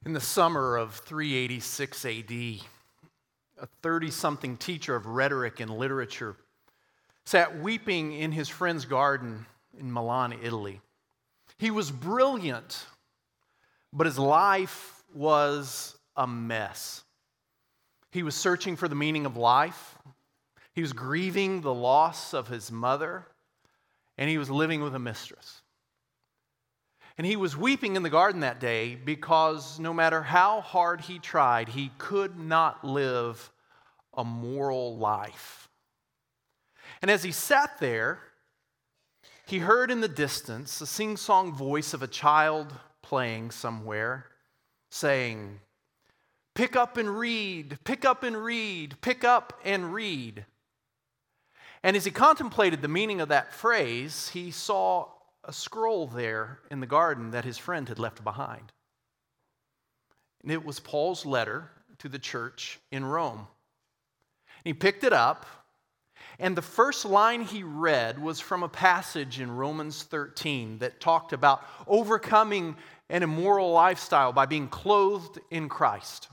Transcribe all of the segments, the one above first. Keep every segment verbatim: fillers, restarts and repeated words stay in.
In the summer of three eighty-six A D, a thirty-something teacher of rhetoric and literature sat weeping in his friend's garden in Milan, Italy. He was brilliant, but his life was a mess. He was searching for the meaning of life. He was grieving the loss of his mother, and he was living with a mistress. And he was weeping in the garden that day because no matter how hard he tried, he could not live a moral life. And as he sat there, he heard in the distance a sing-song voice of a child playing somewhere, saying, "Pick up and read, pick up and read, pick up and read." And as he contemplated the meaning of that phrase, he saw a scroll there in the garden that his friend had left behind. And it was Paul's letter to the church in Rome. He picked it up, and the first line he read was from a passage in Romans thirteen that talked about overcoming an immoral lifestyle by being clothed in Christ.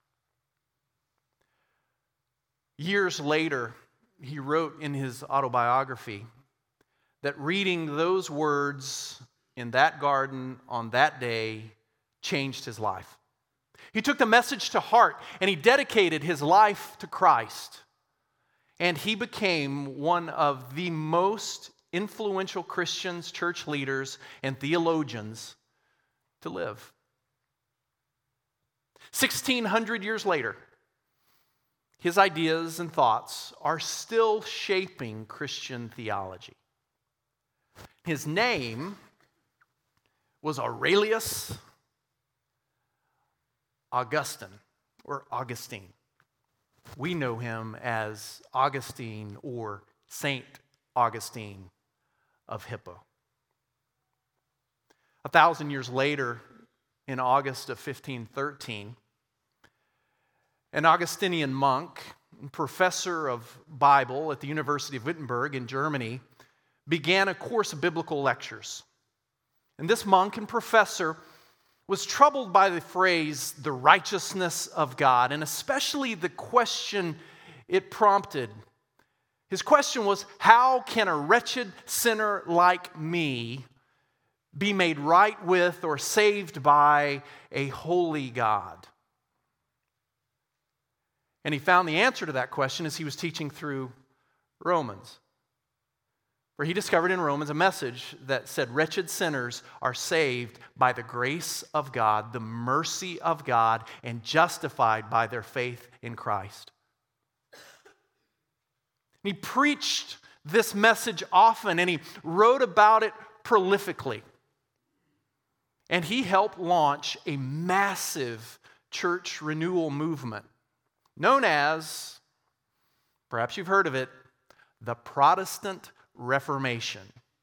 Years later, he wrote in his autobiography that reading those words in that garden on that day changed his life. He took the message to heart and he dedicated his life to Christ. And he became one of the most influential Christians, church leaders, and theologians to live. sixteen hundred years later, his ideas and thoughts are still shaping Christian theology. His name was Aurelius Augustine, or Augustine. We know him as Augustine or Saint Augustine of Hippo. A thousand years later, in August of fifteen thirteen, an Augustinian monk and professor of Bible at the University of Wittenberg in Germany began a course of biblical lectures. And this monk and professor was troubled by the phrase, the righteousness of God, and especially the question it prompted. His question was, how can a wretched sinner like me be made right with or saved by a holy God? And he found the answer to that question as he was teaching through Romans, where he discovered in Romans a message that said wretched sinners are saved by the grace of God, the mercy of God, and justified by their faith in Christ. He preached this message often, and he wrote about it prolifically. And he helped launch a massive church renewal movement known as, perhaps you've heard of it, the Protestant Reformation.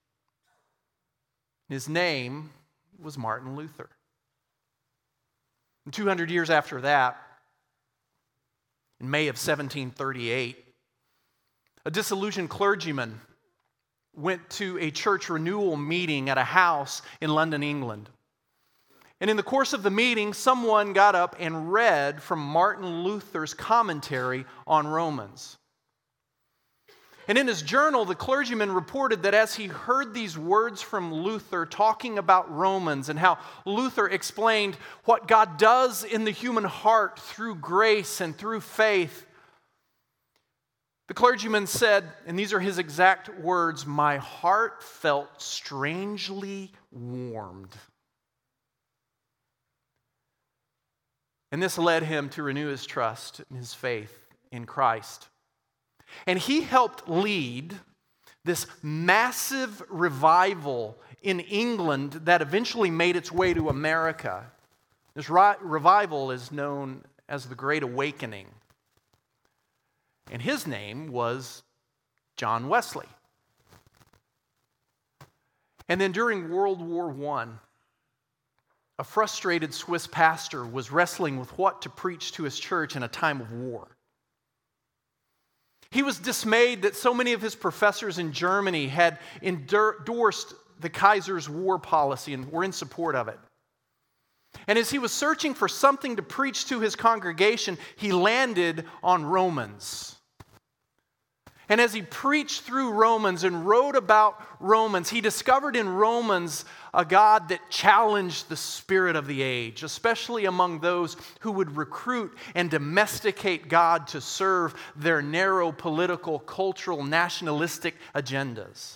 His name was Martin Luther. And two hundred years after that, in May of seventeen thirty-eight, a disillusioned clergyman went to a church renewal meeting at a house in London, England. And in the course of the meeting, someone got up and read from Martin Luther's commentary on Romans. And in his journal, the clergyman reported that as he heard these words from Luther talking about Romans and how Luther explained what God does in the human heart through grace and through faith, the clergyman said, and these are his exact words, "My heart felt strangely warmed." And this led him to renew his trust and his faith in Christ. And he helped lead this massive revival in England that eventually made its way to America. This ri- revival is known as the Great Awakening. And his name was John Wesley. And then during World War One, a frustrated Swiss pastor was wrestling with what to preach to his church in a time of war. He was dismayed that so many of his professors in Germany had endorsed the Kaiser's war policy and were in support of it. And as he was searching for something to preach to his congregation, he landed on Romans. And as he preached through Romans and wrote about Romans, he discovered in Romans a God that challenged the spirit of the age, especially among those who would recruit and domesticate God to serve their narrow political, cultural, nationalistic agendas.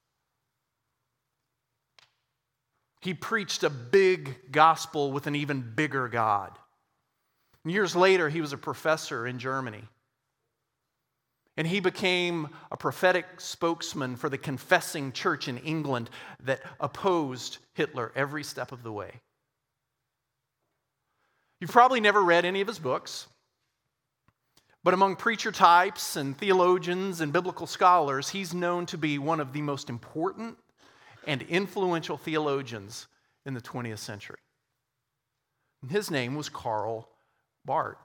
He preached a big gospel with an even bigger God. Years later, he was a professor in Germany. And he became a prophetic spokesman for the confessing church in England that opposed Hitler every step of the way. You've probably never read any of his books, but among preacher types and theologians and biblical scholars, he's known to be one of the most important and influential theologians in the twentieth century. And his name was Karl Barth.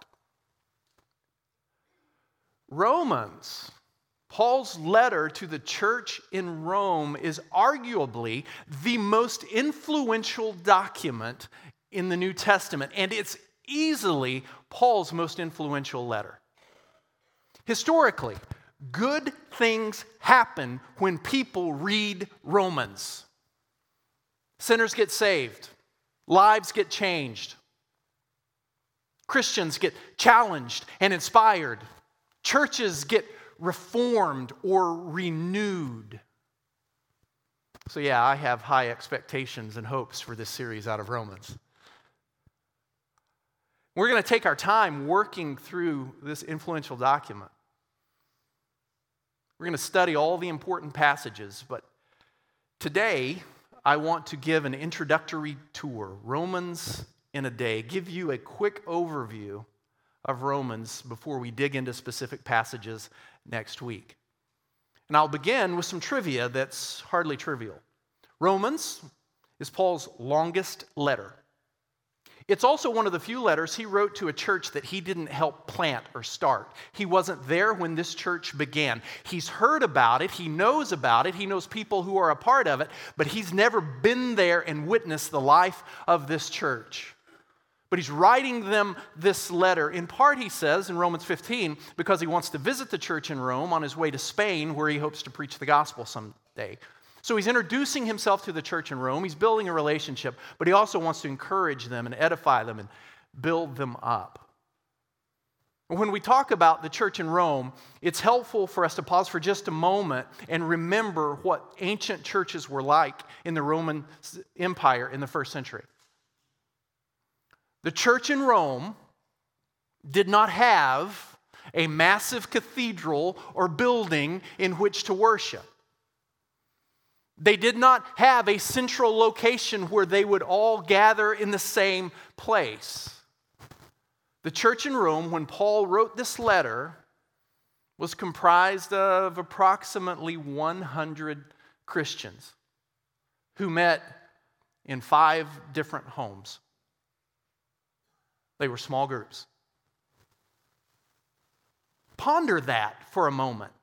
Romans, Paul's letter to the church in Rome, is arguably the most influential document in the New Testament, and it's easily Paul's most influential letter. Historically, good things happen when people read Romans. Sinners get saved, lives get changed, Christians get challenged and inspired. Churches get reformed or renewed. So yeah, I have high expectations and hopes for this series out of Romans. We're going to take our time working through this influential document. We're going to study all the important passages, but today I want to give an introductory tour, Romans in a day, give you a quick overview of Romans before we dig into specific passages next week. And I'll begin with some trivia that's hardly trivial. Romans is Paul's longest letter. It's also one of the few letters he wrote to a church that he didn't help plant or start. He wasn't there when this church began. He's heard about it, he knows about it, he knows people who are a part of it, but he's never been there and witnessed the life of this church. But he's writing them this letter. In part, he says in Romans fifteen, because he wants to visit the church in Rome on his way to Spain, where he hopes to preach the gospel someday. So he's introducing himself to the church in Rome. He's building a relationship, but he also wants to encourage them and edify them and build them up. When we talk about the church in Rome, it's helpful for us to pause for just a moment and remember what ancient churches were like in the Roman Empire in the first century. The church in Rome did not have a massive cathedral or building in which to worship. They did not have a central location where they would all gather in the same place. The church in Rome, when Paul wrote this letter, was comprised of approximately one hundred Christians who met in five different homes. They were small groups. Ponder that for a moment.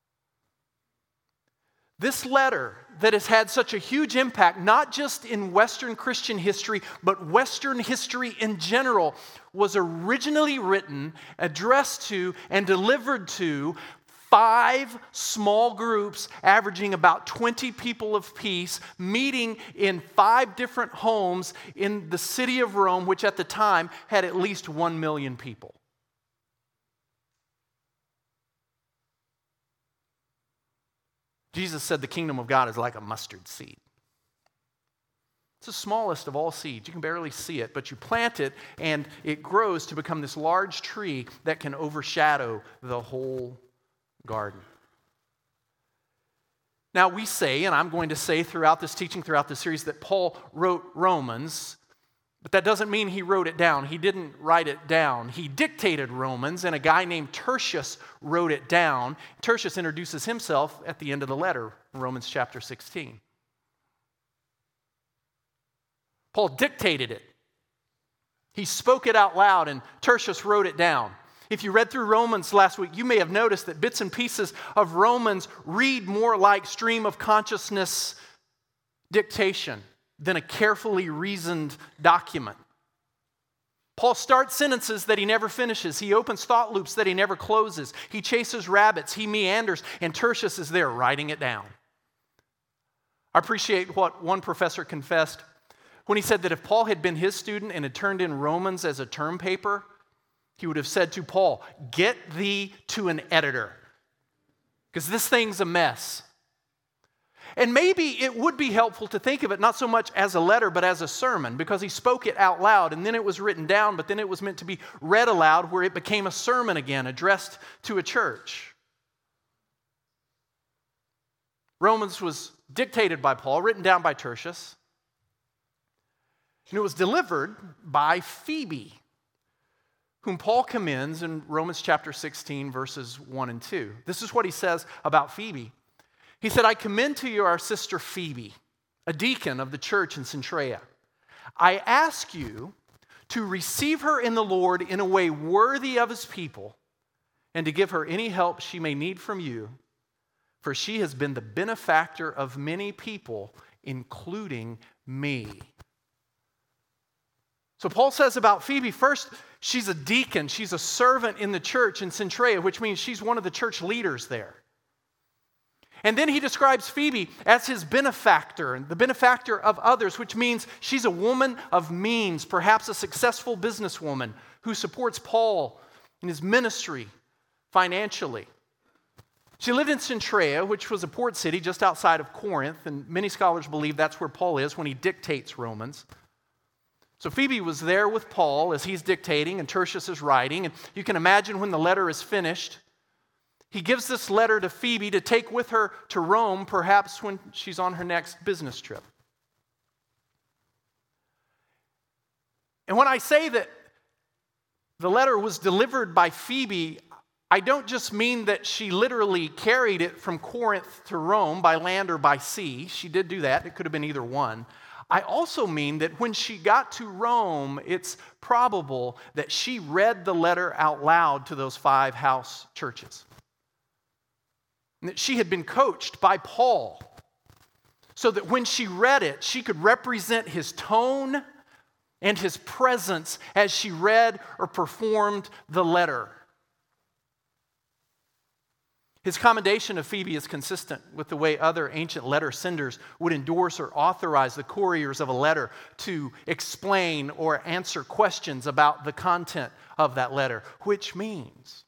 This letter that has had such a huge impact, not just in Western Christian history, but Western history in general, was originally written, addressed to, and delivered to five small groups averaging about twenty people apiece, meeting in five different homes in the city of Rome, which at the time had at least one million people. Jesus said the kingdom of God is like a mustard seed. It's the smallest of all seeds. You can barely see it, but you plant it and it grows to become this large tree that can overshadow the whole garden. Now we say, and I'm going to say throughout this teaching, throughout this series, that Paul wrote Romans, but that doesn't mean he wrote it down. He didn't write it down. He dictated Romans, and a guy named Tertius wrote it down. Tertius introduces himself at the end of the letter, Romans chapter sixteen. Paul dictated it. He spoke it out loud, and Tertius wrote it down. If you read through Romans last week, you may have noticed that bits and pieces of Romans read more like stream of consciousness dictation than a carefully reasoned document. Paul starts sentences that he never finishes. He opens thought loops that he never closes. He chases rabbits. He meanders. And Tertius is there writing it down. I appreciate what one professor confessed when he said that if Paul had been his student and had turned in Romans as a term paper, he would have said to Paul, "Get thee to an editor, because this thing's a mess." And maybe it would be helpful to think of it not so much as a letter, but as a sermon, because he spoke it out loud, and then it was written down, but then it was meant to be read aloud, where it became a sermon again, addressed to a church. Romans was dictated by Paul, written down by Tertius, and it was delivered by Phoebe, whom Paul commends in Romans chapter sixteen, verses one and two. This is what he says about Phoebe. He said, "I commend to you our sister Phoebe, a deacon of the church in Cenchrea. I ask you to receive her in the Lord in a way worthy of his people, and to give her any help she may need from you, for she has been the benefactor of many people, including me." So Paul says about Phoebe, first, she's a deacon. She's a servant in the church in Cenchrea, which means she's one of the church leaders there. And then he describes Phoebe as his benefactor, the benefactor of others, which means she's a woman of means, perhaps a successful businesswoman who supports Paul in his ministry financially. She lived in Cenchrea, which was a port city just outside of Corinth, and many scholars believe that's where Paul is when he dictates Romans. So Phoebe was there with Paul as he's dictating and Tertius is writing, and you can imagine when the letter is finished, he gives this letter to Phoebe to take with her to Rome, perhaps when she's on her next business trip. And when I say that the letter was delivered by Phoebe, I don't just mean that she literally carried it from Corinth to Rome by land or by sea. She did do that. It could have been either one. I also mean that when she got to Rome, it's probable that she read the letter out loud to those five house churches. And that she had been coached by Paul so that when she read it, she could represent his tone and his presence as she read or performed the letter. His commendation of Phoebe is consistent with the way other ancient letter senders would endorse or authorize the couriers of a letter to explain or answer questions about the content of that letter, which means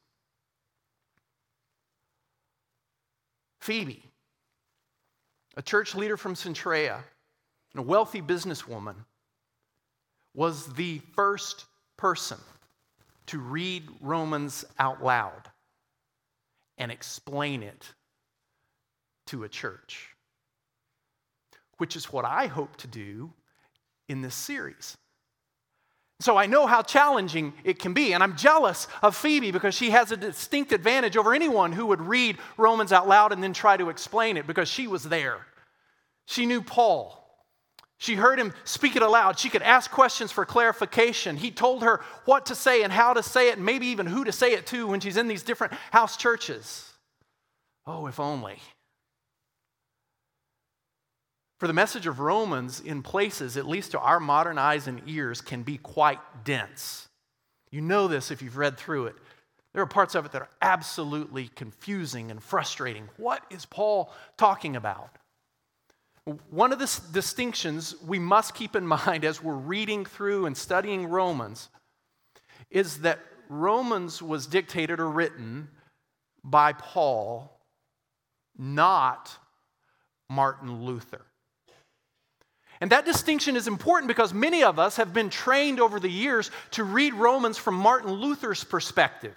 Phoebe, a church leader from Cenchrea, and a wealthy businesswoman, was the first person to read Romans out loud and explain it to a church, which is what I hope to do in this series. So I know how challenging it can be, and I'm jealous of Phoebe because she has a distinct advantage over anyone who would read Romans out loud and then try to explain it, because she was there. She knew Paul. She heard him speak it aloud. She could ask questions for clarification. He told her what to say and how to say it, and maybe even who to say it to when she's in these different house churches. Oh, if only. For the message of Romans in places, at least to our modern eyes and ears, can be quite dense. You know this if you've read through it. There are parts of it that are absolutely confusing and frustrating. What is Paul talking about? One of the distinctions we must keep in mind as we're reading through and studying Romans is that Romans was dictated or written by Paul, not Martin Luther. And that distinction is important because many of us have been trained over the years to read Romans from Martin Luther's perspective.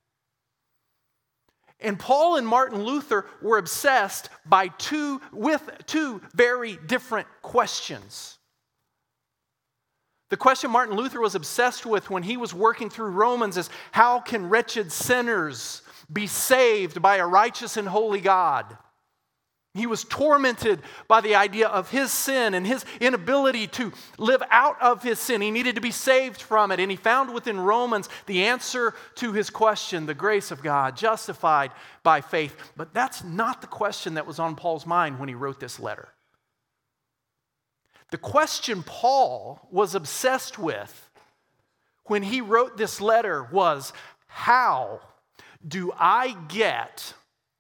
And Paul and Martin Luther were obsessed by two, with two very different questions. The question Martin Luther was obsessed with when he was working through Romans is, how can wretched sinners be saved by a righteous and holy God? He was tormented by the idea of his sin and his inability to live out of his sin. He needed to be saved from it. And he found within Romans the answer to his question, the grace of God, justified by faith. But that's not the question that was on Paul's mind when he wrote this letter. The question Paul was obsessed with when he wrote this letter was, how do I get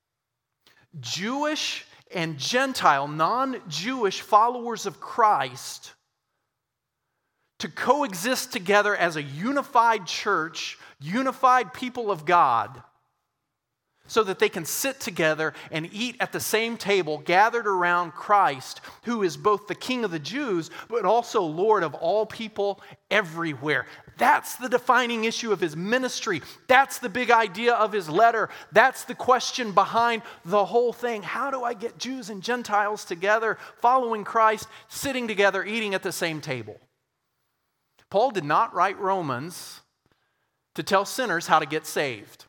Jewish and Gentile, non-Jewish followers of Christ to coexist together as a unified church, unified people of God, so that they can sit together and eat at the same table, gathered around Christ, who is both the King of the Jews, but also Lord of all people everywhere. That's the defining issue of his ministry. That's the big idea of his letter. That's the question behind the whole thing. How do I get Jews and Gentiles together, following Christ, sitting together, eating at the same table? Paul did not write Romans to tell sinners how to get saved.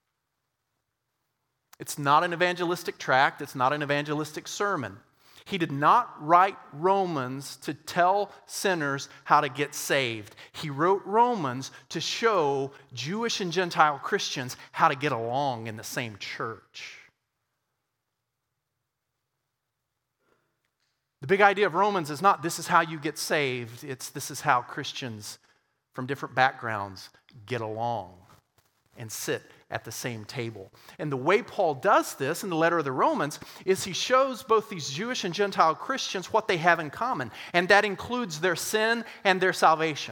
It's not an evangelistic tract. It's not an evangelistic sermon. He did not write Romans to tell sinners how to get saved. He wrote Romans to show Jewish and Gentile Christians how to get along in the same church. The big idea of Romans is not this is how you get saved. It's this is how Christians from different backgrounds get along and sit at the same table. And the way Paul does this in the letter of the Romans is he shows both these Jewish and Gentile Christians what they have in common, and that includes their sin and their salvation.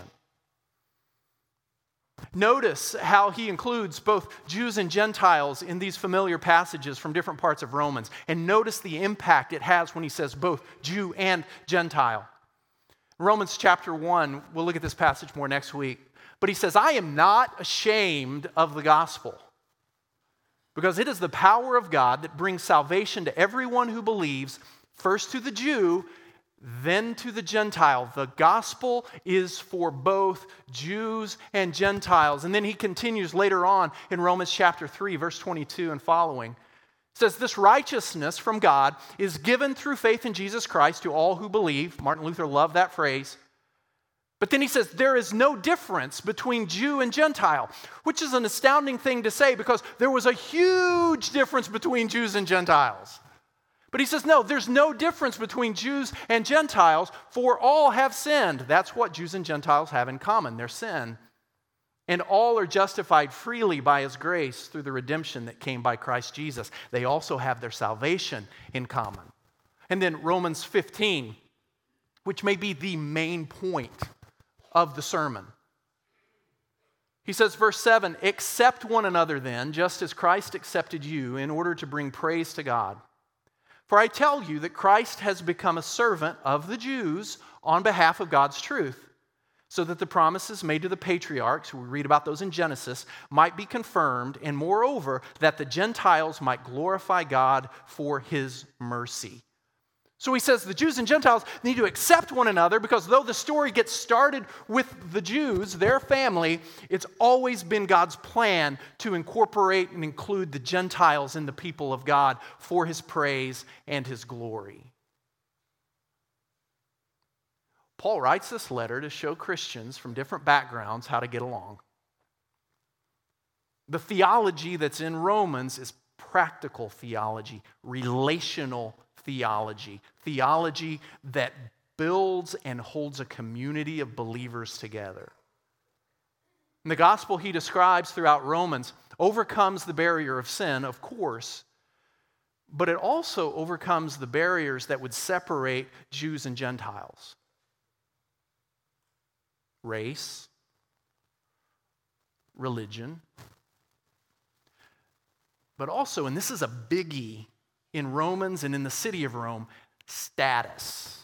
Notice how he includes both Jews and Gentiles in these familiar passages from different parts of Romans, and notice the impact it has when he says both Jew and Gentile. Romans chapter one, we'll look at this passage more next week, but he says, I am not ashamed of the gospel, because it is the power of God that brings salvation to everyone who believes, first to the Jew, then to the Gentile. The gospel is for both Jews and Gentiles. And then he continues later on in Romans chapter three, verse twenty-two and following. It says, this righteousness from God is given through faith in Jesus Christ to all who believe. Martin Luther loved that phrase. But then he says, there is no difference between Jew and Gentile, which is an astounding thing to say because there was a huge difference between Jews and Gentiles. But he says, no, there's no difference between Jews and Gentiles, for all have sinned. That's what Jews and Gentiles have in common, their sin. And all are justified freely by his grace through the redemption that came by Christ Jesus. They also have their salvation in common. And then Romans fifteen, which may be the main point of the sermon. He says, verse seven, accept one another then, just as Christ accepted you, in order to bring praise to God. For I tell you that Christ has become a servant of the Jews on behalf of God's truth, so that the promises made to the patriarchs, we read about those in Genesis, might be confirmed, and moreover, that the Gentiles might glorify God for his mercy. So he says the Jews and Gentiles need to accept one another because though the story gets started with the Jews, their family, it's always been God's plan to incorporate and include the Gentiles in the people of God for his praise and his glory. Paul writes this letter to show Christians from different backgrounds how to get along. The theology that's in Romans is practical theology, relational theology, theology that builds and holds a community of believers together. And the gospel he describes throughout Romans overcomes the barrier of sin, of course, but it also overcomes the barriers that would separate Jews and Gentiles. Race, religion, but also, and this is a biggie in Romans and in the city of Rome, status.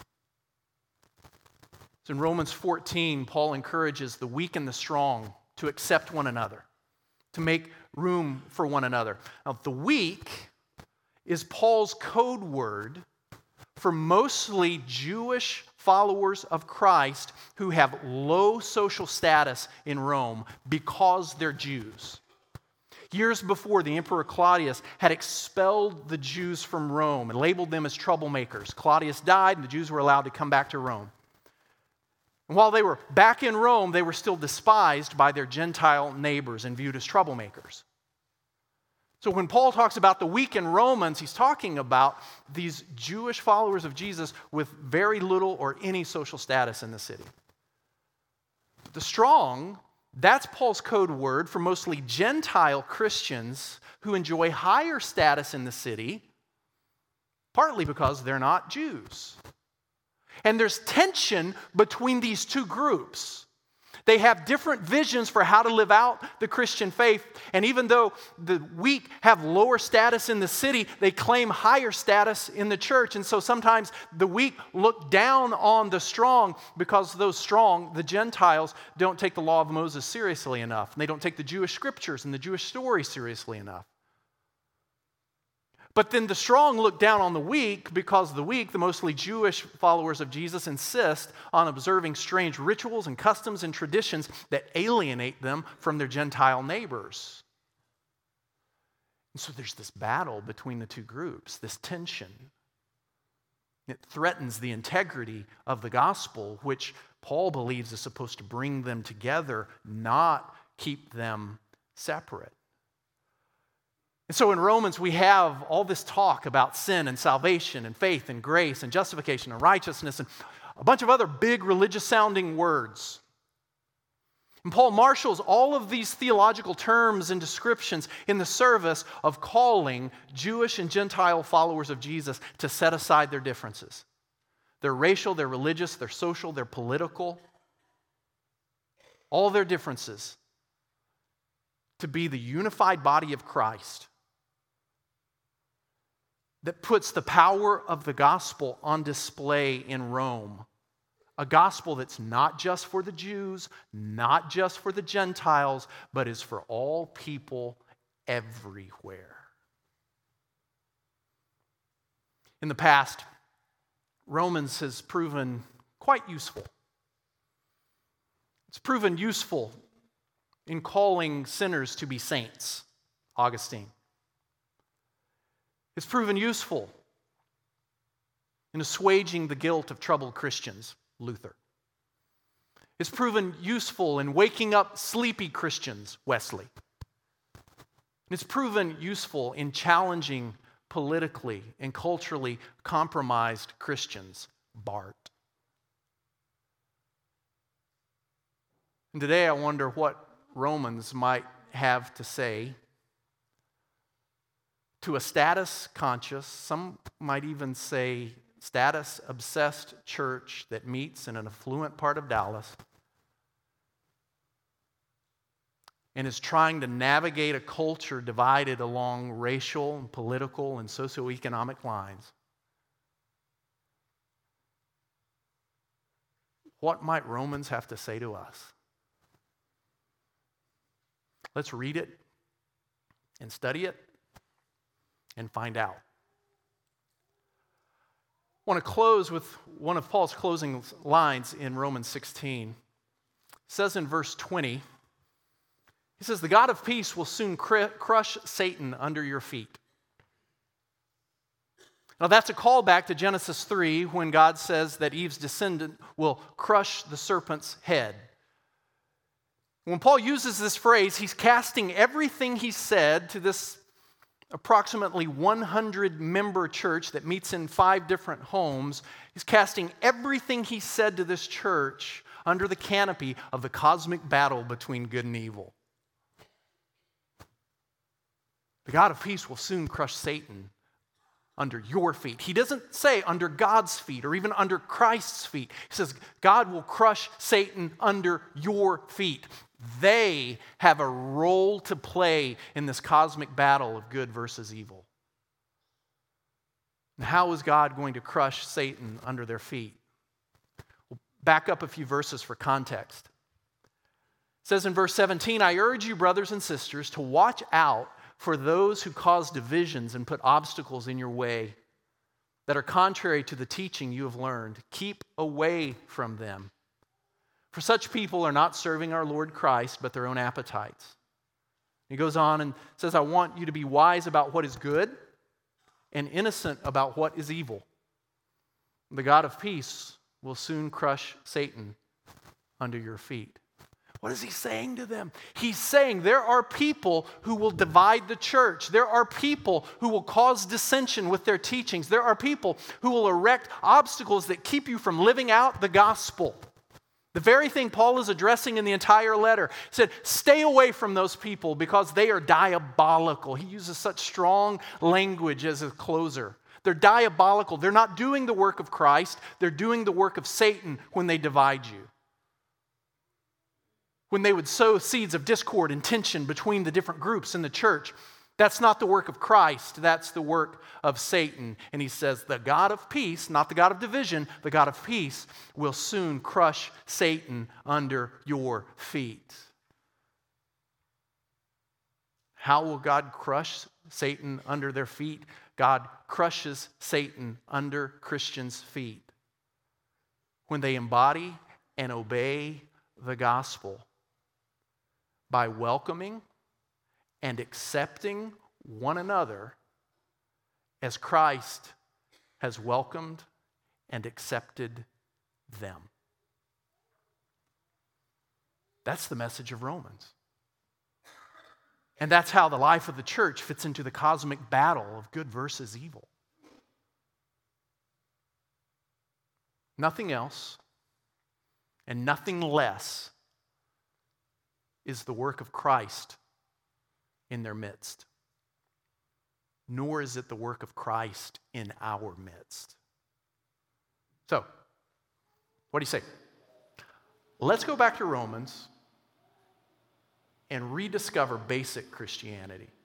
So in Romans fourteen, Paul encourages the weak and the strong to accept one another, to make room for one another. Now, the weak is Paul's code word for mostly Jewish followers of Christ who have low social status in Rome because they're Jews. Years before, the Emperor Claudius had expelled the Jews from Rome and labeled them as troublemakers. Claudius died, and the Jews were allowed to come back to Rome. And while they were back in Rome, they were still despised by their Gentile neighbors and viewed as troublemakers. So when Paul talks about the weak in Romans, he's talking about these Jewish followers of Jesus with very little or any social status in the city. The strong, that's Paul's code word for mostly Gentile Christians who enjoy higher status in the city, partly because they're not Jews. And there's tension between these two groups. They have different visions for how to live out the Christian faith. And even though the weak have lower status in the city, they claim higher status in the church. And so sometimes the weak look down on the strong because those strong, the Gentiles, don't take the law of Moses seriously enough. And they don't take the Jewish scriptures and the Jewish story seriously enough. But then the strong look down on the weak because the weak, the mostly Jewish followers of Jesus, insist on observing strange rituals and customs and traditions that alienate them from their Gentile neighbors. And so there's this battle between the two groups, this tension. It threatens the integrity of the gospel, which Paul believes is supposed to bring them together, not keep them separate. And so in Romans, we have all this talk about sin and salvation and faith and grace and justification and righteousness and a bunch of other big religious-sounding words. And Paul marshals all of these theological terms and descriptions in the service of calling Jewish and Gentile followers of Jesus to set aside their differences. Their racial, their religious, their social, their political, all their differences, to be the unified body of Christ that puts the power of the gospel on display in Rome. A gospel that's not just for the Jews, not just for the Gentiles, but is for all people everywhere. In the past, Romans has proven quite useful. It's proven useful in calling sinners to be saints, Augustine. It's proven useful in assuaging the guilt of troubled Christians, Luther. It's proven useful in waking up sleepy Christians, Wesley. It's proven useful in challenging politically and culturally compromised Christians, Barth. And today I wonder what Romans might have to say to a status-conscious, some might even say status-obsessed church that meets in an affluent part of Dallas and is trying to navigate a culture divided along racial and political and socioeconomic lines. What might Romans have to say to us? Let's read it and study it and find out. I want to close with one of Paul's closing lines in Romans sixteen. It says in verse twenty, he says, "The God of peace will soon crush Satan under your feet." Now that's a callback to Genesis three when God says that Eve's descendant will crush the serpent's head. When Paul uses this phrase, he's casting everything he said to this approximately one hundred member church that meets in five different homes. He's casting everything he said to this church under the canopy of the cosmic battle between good and evil. The God of peace will soon crush Satan under your feet. He doesn't say under God's feet or even under Christ's feet. He says God will crush Satan under your feet. They have a role to play in this cosmic battle of good versus evil. And how is God going to crush Satan under their feet? We'll back up a few verses for context. It says in verse seventeen, "I urge you, brothers and sisters, to watch out for those who cause divisions and put obstacles in your way that are contrary to the teaching you have learned. Keep away from them. For such people are not serving our Lord Christ, but their own appetites." He goes on and says, "I want you to be wise about what is good and innocent about what is evil. The God of peace will soon crush Satan under your feet." What is he saying to them? He's saying there are people who will divide the church. There are people who will cause dissension with their teachings. There are people who will erect obstacles that keep you from living out the gospel. The very thing Paul is addressing in the entire letter. He said, stay away from those people because they are diabolical. He uses such strong language as a closer. They're diabolical. They're not doing the work of Christ. They're doing the work of Satan when they divide you. When they would sow seeds of discord and tension between the different groups in the church. That's not the work of Christ. That's the work of Satan. And he says, the God of peace, not the God of division, the God of peace will soon crush Satan under your feet. How will God crush Satan under their feet? God crushes Satan under Christians' feet when they embody and obey the gospel by welcoming and accepting one another as Christ has welcomed and accepted them. That's the message of Romans. And that's how the life of the church fits into the cosmic battle of good versus evil. Nothing else and nothing less is the work of Christ in their midst. Nor is it the work of Christ in our midst. So, what do you say? Let's go back to Romans and rediscover basic Christianity.